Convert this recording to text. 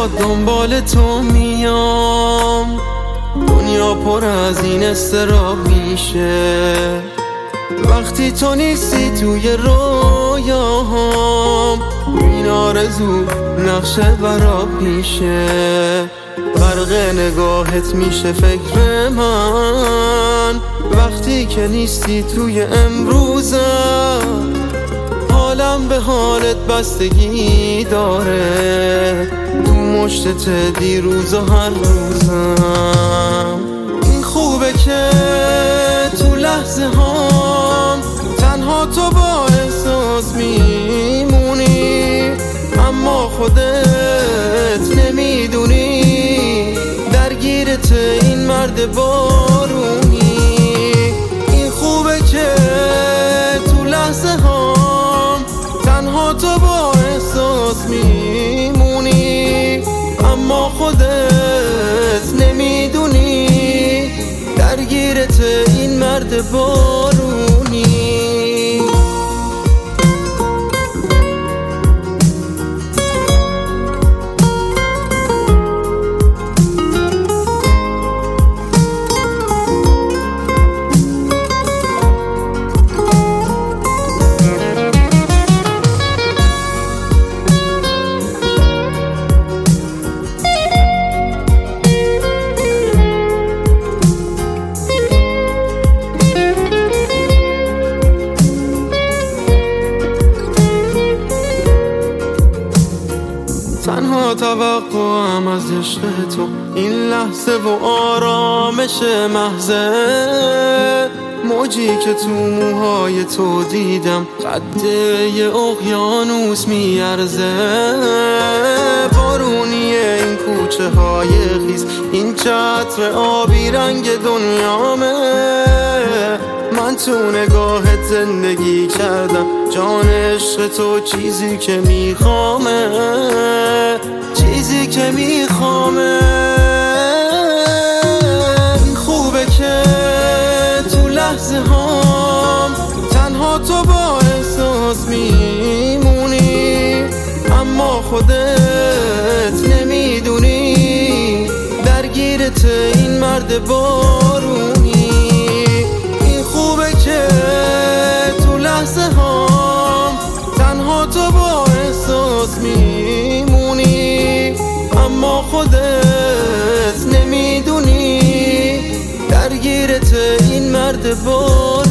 دنبال تو میام، دنیا پر از این استراب میشه وقتی تو نیستی توی رویاهام. این آرزو نقشه برا پیشه، غرق نگاهت میشه فکر من وقتی که نیستی توی امروزم. حالم به حالت بستگی داره، تو مشتت دیروز و هر روزم. این خوبه که تو لحظه هام تنها تو با احساس میمونی، اما خودت نمیدونی درگیرت این مرد بارونی. این خوبه که تو لحظه هام تنها تو با احساس میمونی، اما خودت نمیدونی درگیرت این مرد بارونی. تنها توقعم از عشق تو این لحظه و آرامش محضه، موجی که تو موهای تو دیدم قده ی اقیانوس میارزه. بارونی این کوچه های خیز، این چتر آبی رنگ دنیامه. من تو نگاهت زندگی کردم، جان عشق تو چیزی که میخوامه، چیزی که میخوامه. خوبه که تو لحظه هام تنها تو با احساس میمونی، اما خودت نمیدونی درگیرت این مرد بارونی. این خوبه که تو لحظه هام تنها تو با احساس میمونی، اما خودت نمیدونی درگیرت این مرد بارونی.